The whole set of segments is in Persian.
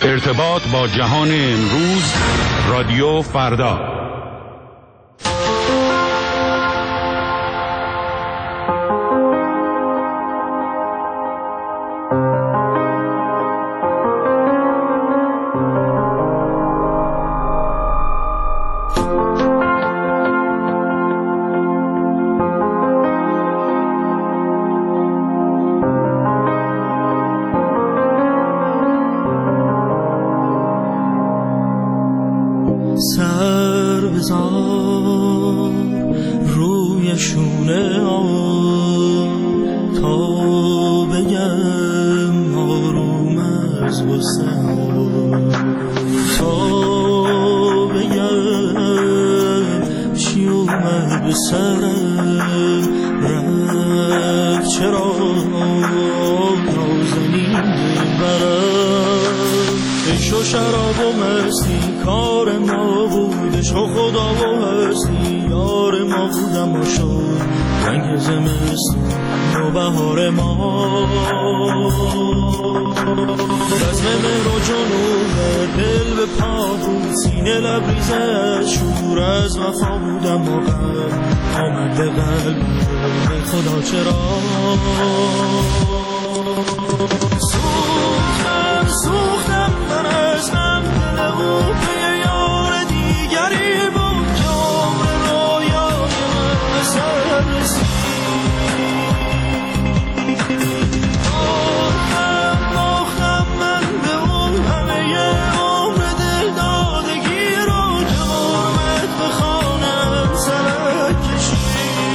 ارتباط با جهان امروز، رادیو فردا. سر بزار روی شونه تا بگم آروم از غصه تا بگم چی اومد به سرم رفت چرا نازنین برم عشق و شراب و مستی کار ما بودش و خدا و هستی یار ما بودم و شد رنگ زمستون و بهار ما رزم مهر و جنوب دل به پا بود سینه لبریزه از شور از وفا بودم و غم آمد به قلب خدا چرا سوختم من از من دل او به یار دیگری بود که عمر رویای من به سر رسید باختم من به اون همه عمر دل دادگی رو که حرمت به خانم سرک کشید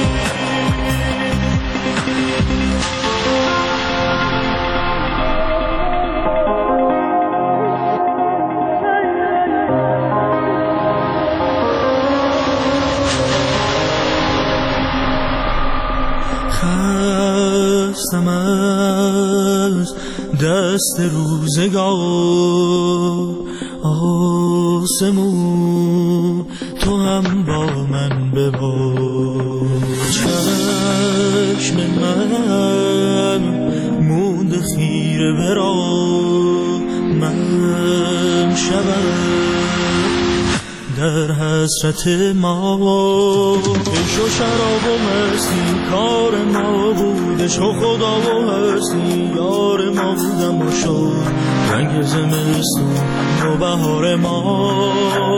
خستم از دست روزگار آسمون تو هم با من ببار چشم من مونده خیره برا من شبم در حسرت ما عشق و شراب و مستی کار ما بودش و خدا و هستی یار ما بودم و شد رنگ زمستون و بهار ما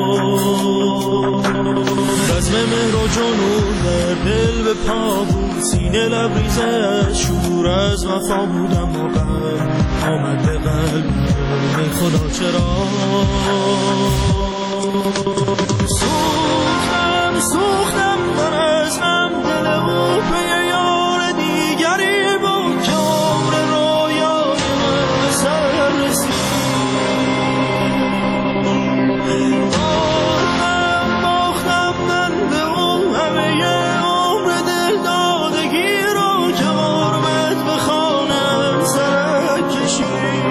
رزم مهر و جنون در دل به پا بود سینه لبریزه از شور از وفا بودم و غم آمد به قلب خدا چرا سوختم من از من دل او به یار دیگری بود که عمر رویای من به سر رسید باختم من به اون همه عمر دل دادگی رو که حرمت به خانم سرک کشید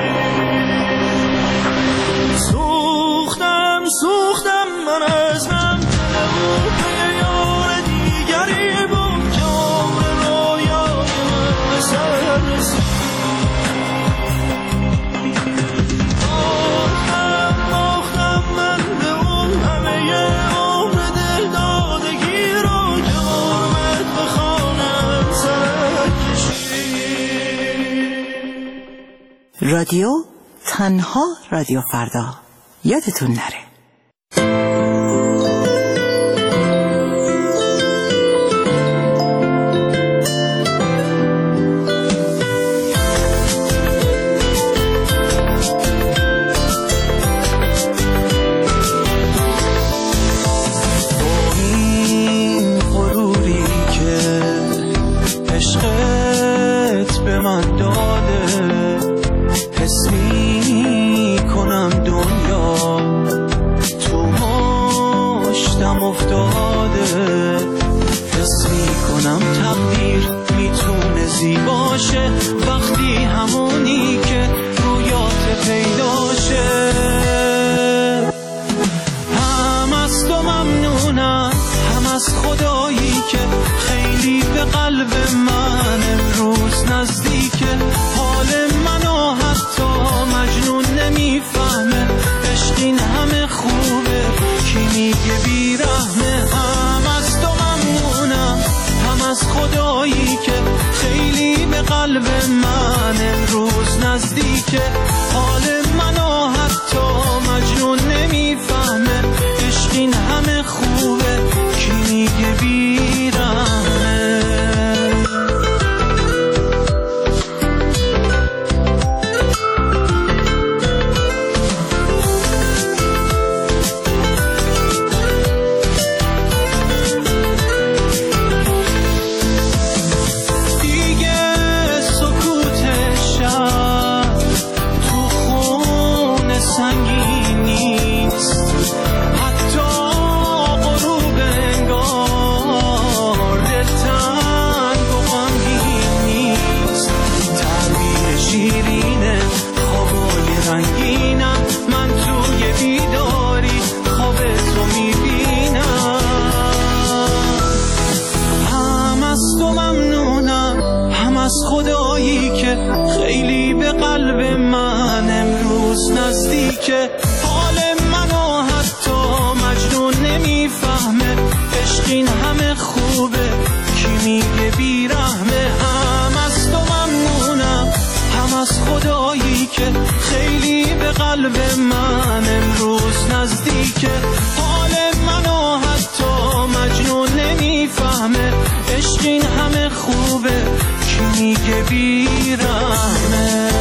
سوختم من از من دل او به یار دیگری بود که عمر رویای من به سر رسید باختم من به اون همه عمر دل دادگی رو که حرمت به خانم سرک کشید. رادیو تنها رادیو فردا یادتون نره. حس می کنم دنیا نزدیکه، حال منو حتی مجنون نمیفهمه، عشق این همه خوبه کی میگه بیرمه. خدایی که خیلی به قلب من امروز نزدیکه، حال منو حتی مجنون نمیفهمه، عشق این همه خوبه کی میگه بیرحمه. هم از تو ممنونم هم از خدایی که خیلی به قلب من امروز نزدیکه، حال منو حتی مجنون نمیفهمه، عشق این همه خوبه میگه بیرمه.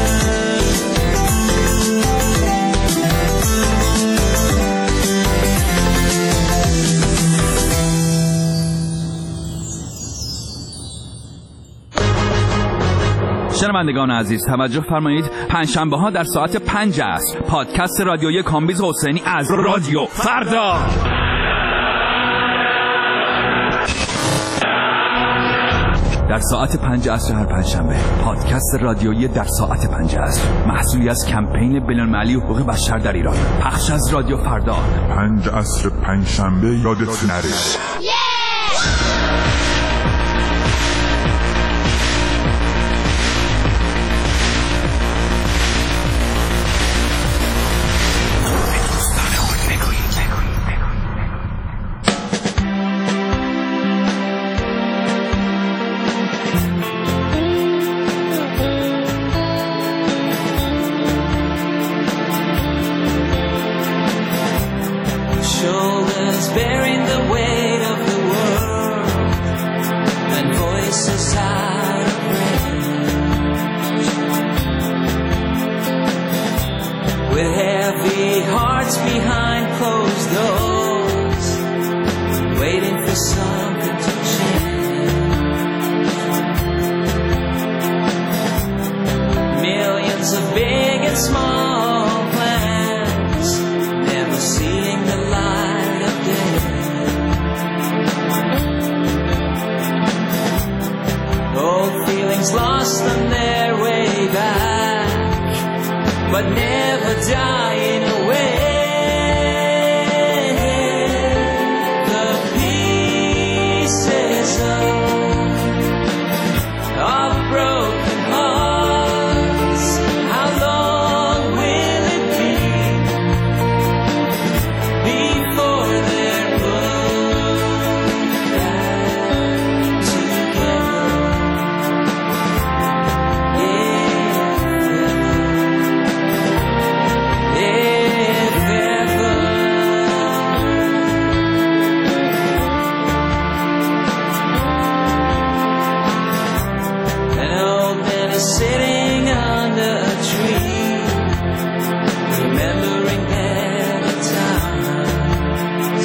شنوندگان عزیز توجه فرمایید، پنجشنبه ها در ساعت 5 عصر پادکست رادیویی کامبیز حسینی از رادیو فردا در ساعت 5 عصر هر پنجشنبه، پادکست رادیویی در ساعت 5 عصر، محصولی از کمپین بین‌المللی حقوق بشر در ایران، پخش از رادیو فردا. 5 عصر پنجشنبه یادت نره. Bearing the weight of the world and voices out of range, with heavy hearts behind closed doors, waiting for something to change. Millions of big and small plans, never seeing the light. Old feelings lost on their way back, but never dying away. The pieces of broken hearts, how long will it be before they're put back together? Sitting under a tree, remembering better times.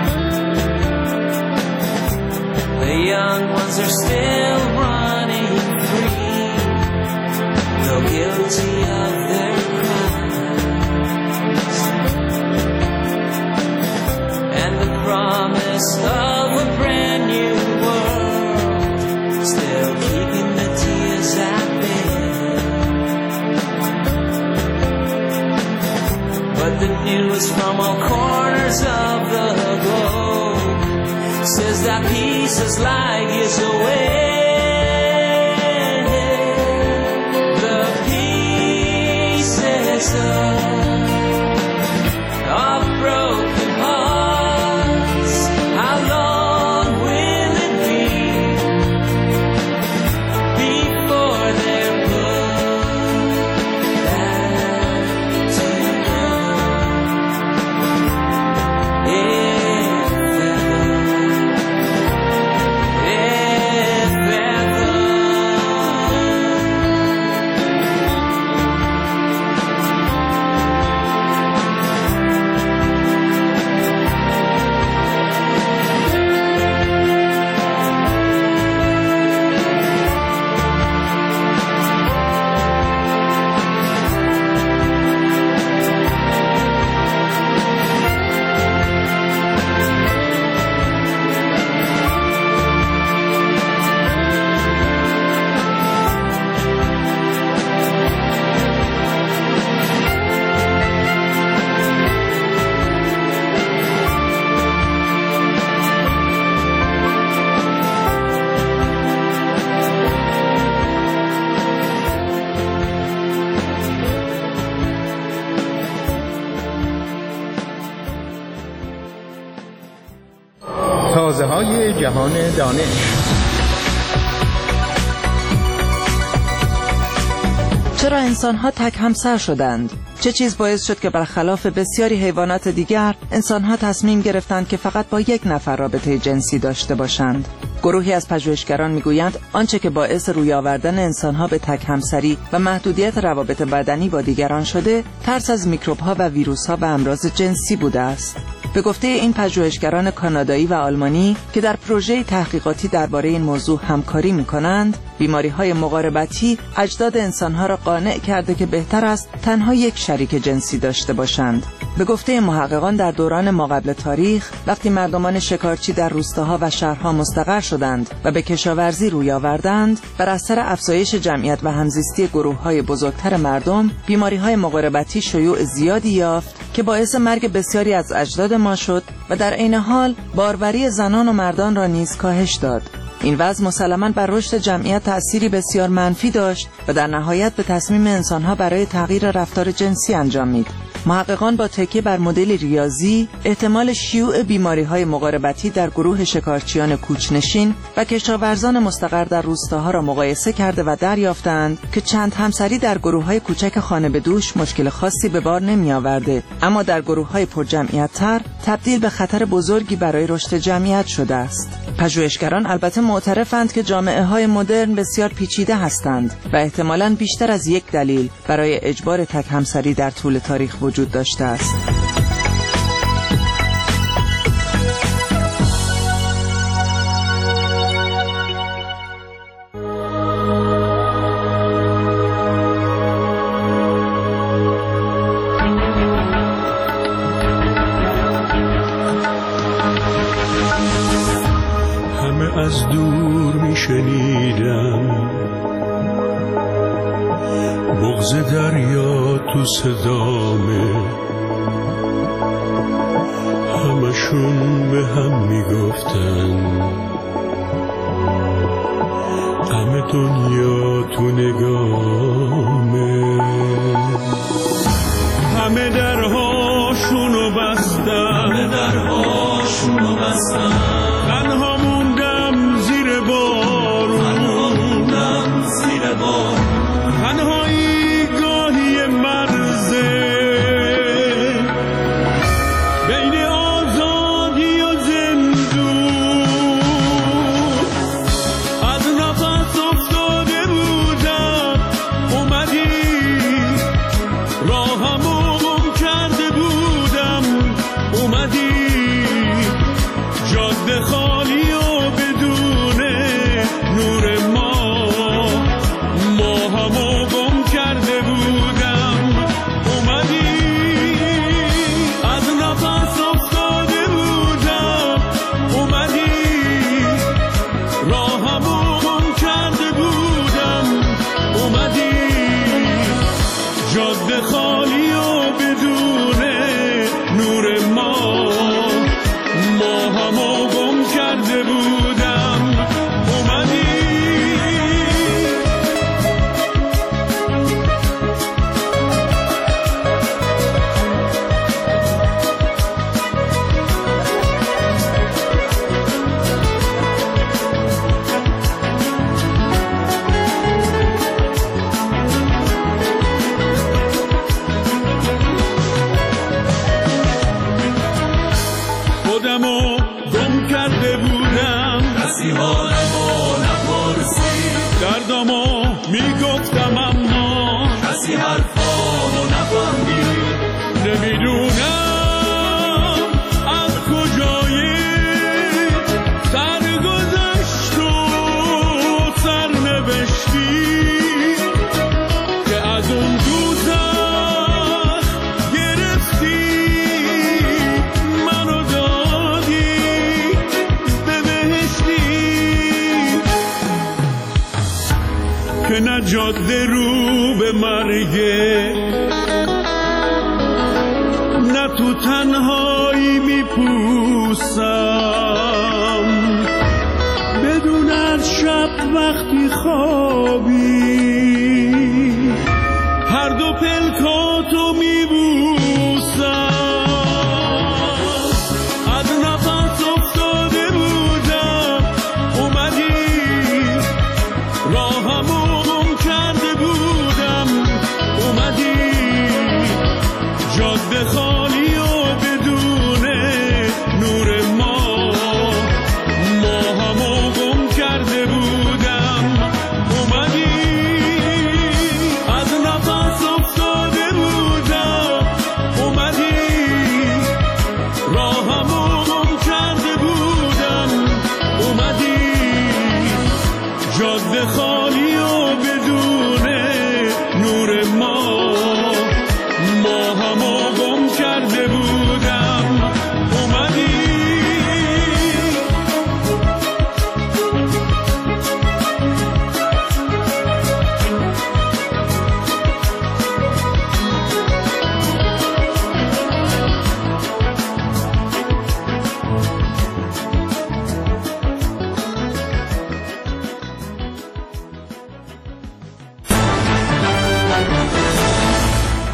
The young ones are still running free, though guilty of their crimes. And the promise of a brand new world still keeping the tears out. But the news from all corners of the globe says that peace is like years away. The pieces of broken hearts, how long will it be before they're put برای جهان دانش. چرا انسان‌ها تک همسر شدند؟ چه چیز باعث شد که برخلاف بسیاری حیوانات دیگر انسان‌ها تصمیم گرفتند که فقط با یک نفر رابطه جنسی داشته باشند؟ گروهی از پژوهشگران میگویند آنچه که باعث روی آوردن انسان‌ها به تک همسری و محدودیت روابط بدنی با دیگران شده، ترس از میکروب‌ها و ویروس‌ها و امراض جنسی بوده است. به گفته این پژوهشگران کانادایی و آلمانی که در پروژه تحقیقاتی درباره این موضوع همکاری می‌کنند، بیماری‌های مقاربتی اجداد انسان‌ها را قانع کرده که بهتر است تنها یک شریک جنسی داشته باشند. به گفته محققان در دوران ماقبل تاریخ، وقتی مردمان شکارچی در روستاها و شهرها مستقر شدند و به کشاورزی روی آوردند، بر اثر افزایش جمعیت و همزیستی گروه‌های بزرگتر مردم، بیماری‌های مقاربتی شیوع زیادی یافت که باعث مرگ بسیاری از اجداد ما شد و در عین حال باروری زنان و مردان را نیز کاهش داد. این وضع مسلماً بر رشد جمعیت تأثیری بسیار منفی داشت و در نهایت به تصمیم انسان‌ها برای تغییر رفتار جنسی انجامید. محققان با تکیه بر مدل ریاضی احتمال شیوع بیماری‌های مقاربتی در گروه شکارچیان کوچ‌نشین و کشاورزان مستقر در روستاها را مقایسه کرده و دریافتند که چند همسری در گروه‌های کوچک خانه به دوش مشکل خاصی به بار نمی‌آورده، اما در گروه‌های پرجمعیت‌تر تبدیل به خطر بزرگی برای رشد جمعیت شده است. پژوهشگران البته معترفند که جامعه‌های مدرن بسیار پیچیده هستند و احتمالاً بیشتر از یک دلیل برای اجبار تک همسری در طول تاریخ وجود داشته است. همه از دور میشنیدم بغض دریا تو صدامه، همشون به هم میگفتن غم دنیا تو نگامه. همه درهاشونو بستن، تنها موندم زیر بارون، تنهایی گاهی مرزه بین آزادی و زندون. از نفس افتاده بودم اومدی، راهمو گم کرده بودم اومدی، جاده خالی و بدون نور ما همو گم کرده بودم اومدی. از نفس افتاده بودم اومدی، راهمو گم کرده بودم اومدی، جاده خالی و بدون نور ما همو گم کرده بودم اومدی. خودمو گم کرده بودم، کسی حالمو نپرسید، دردمو میگفتم اما کسی حرفامو نفهمید. نمیدونم از کجای سرگذشت و سرنوشتی که از اون دوزخ گرفتی منو که نه جاده رو به مرگه، نه تو تنهایی میپوسم، بدون از شب وقتی خوابی هر دو پلکاتو میبوسم. از نفس افتاده بودم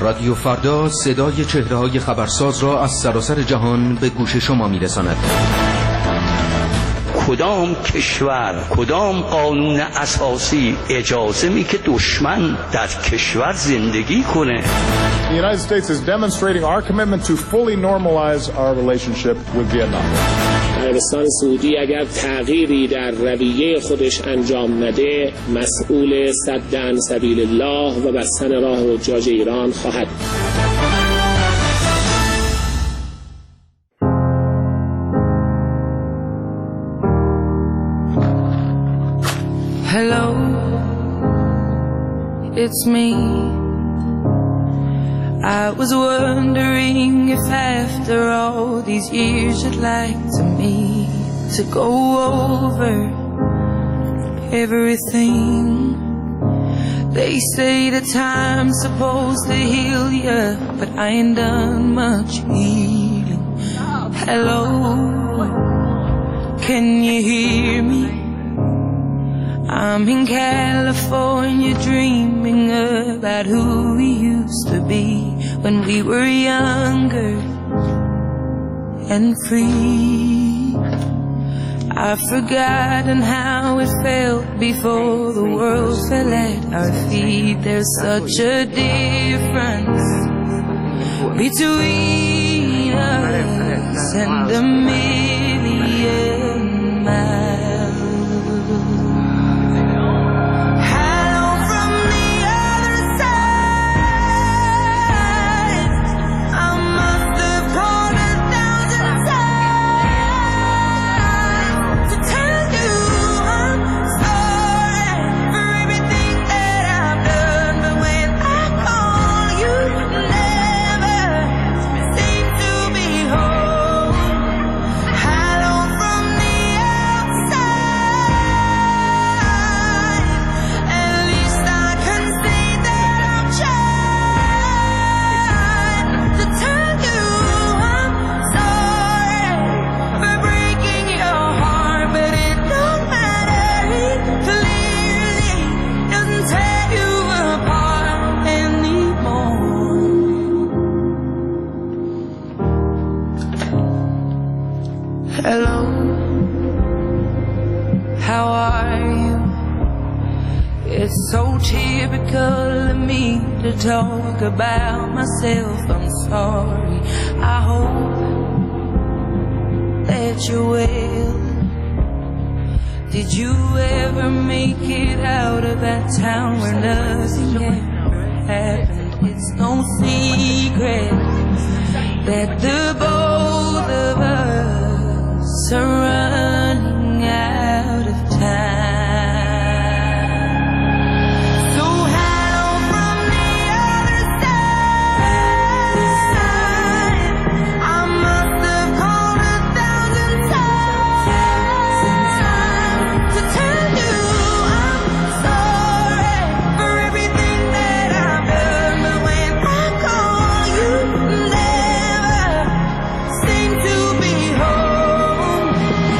رادیو فردا صدای چهره‌های خبرساز را از سراسر جهان به گوش شما می‌رساند. کدام کشور، کدام قانون اساسی اجازه می که دشمن در کشور زندگی کنه؟ The United States is demonstrating our commitment to fully normalize our relationship with Vietnam. عربستان سعودی اگر تغییری در رویه خودش انجام نده، مسئول سد عن سبیل الله و بستن راه حجاج ایران خواهد. Hello, it's me. I was wondering if after all these years you'd like me to go over everything. They say the time's supposed to heal ya, but I ain't done much healing. Hello, can you hear me? I'm in California dreaming about who we used to be when we were younger and free. I've forgotten how it felt before the world fell at our feet. There's such a difference between us and a million miles. Hello, how are you? It's so typical of me to talk about myself. I'm sorry. I hope that you're well. Did you ever make it out of that town where nothing ever happened? It's no secret that the both of us are running out of time. So hello from the other side. I must have called 1,000 times to tell you I'm sorry for everything that I've done. But when I call, you never seem to be home.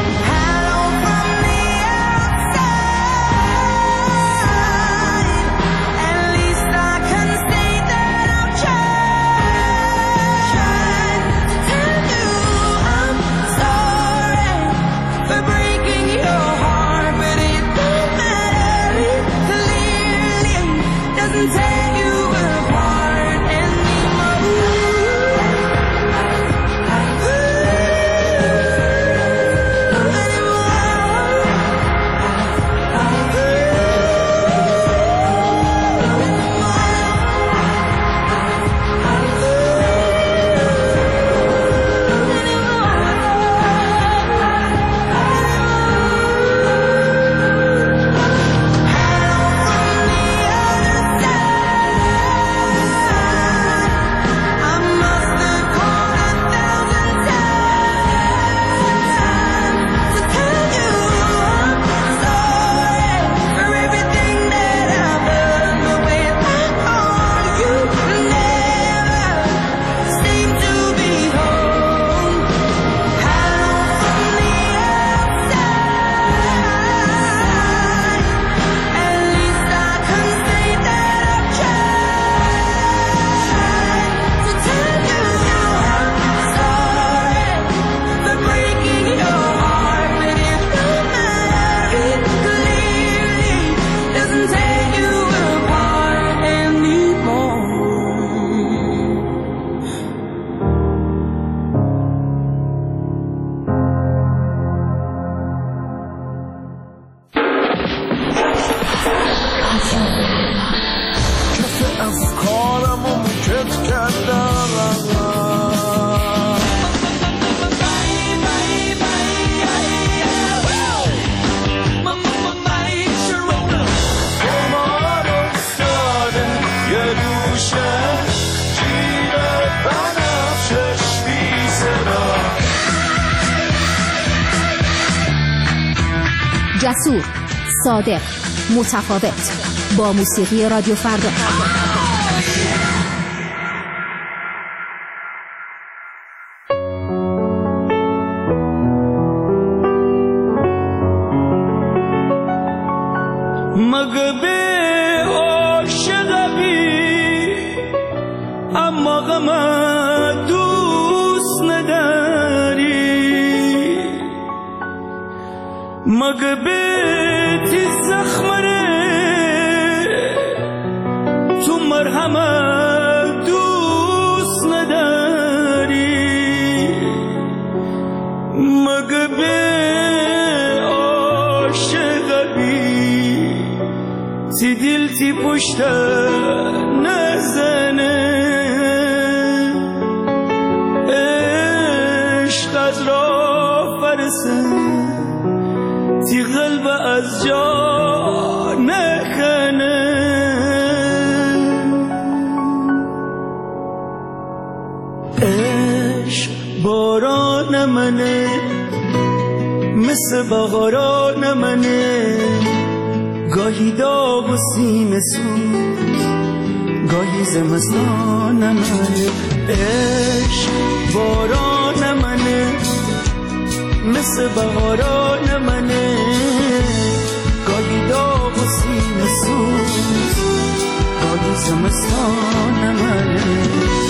جسور، صادق، متفاوت، با موسیقی رادیو فردا. مگه به عاشقی اما غم دوست نداری، مگه به تی زخمره تو مرهم دوست نداری، مگه به تی دل تی پشت نزنه، عشق از را فرسه تی قلب از جا نکنه. عشق باران منه مثل بهاران منه، گاهی داغ و سینه سوز گاهی زمستان منه. عشق باران منه مثل بهاران منه، گاهی داغ و سینه سوز گاهی زمستان منه.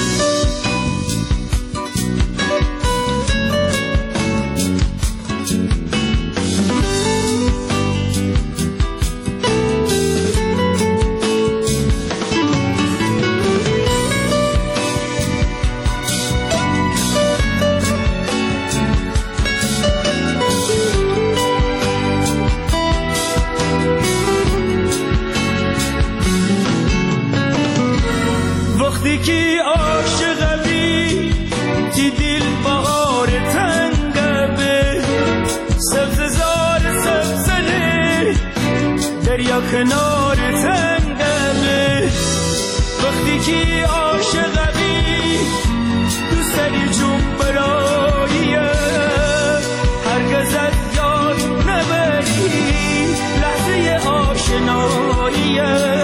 وقتی که عاشقی تی دل بهار تنگه، سبززار سبزله دریا کنار تنگه. وقتی که عاشقی تو سری جون براییه، هرگز از یاد نبری لحظه آشناییه.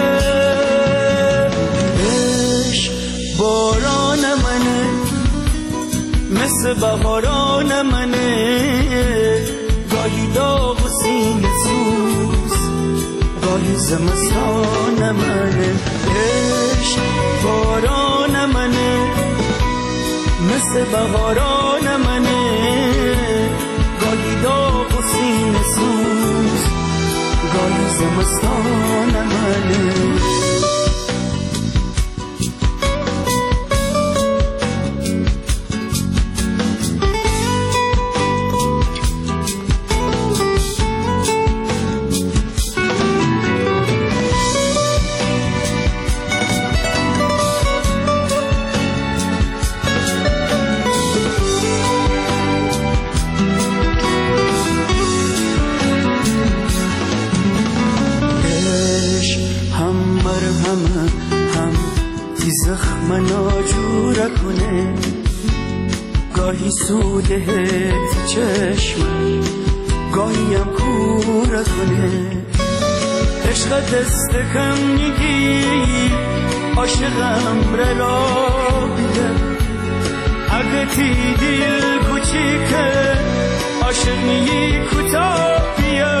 باران منه مثل بهاران منه، گاهی داغ و سینه سوز گاهی زمستان منه. عشق باران منه مثل بهاران منه، گاهی داغ و سینه سوز گاهی زمستان منه. زخم ناجوره کنه، گاهی سوده چشم گاهی هم کوره کنه. عشق دست کم میگی عاشقم را بیده، اگه تی دل کوچیکه عاشق میگی کوتاه بیا.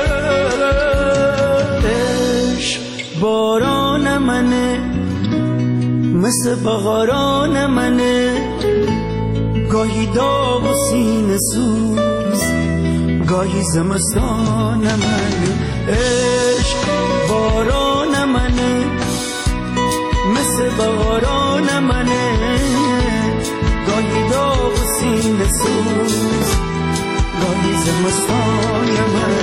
عشق باران منه مثل بهاران منه، گاهی داغ و سینه سوز گاهی زمستان منه. عشق باران منه مثل بهاران منه، گاهی داغ و سینه سوز گاهی زمستان منه.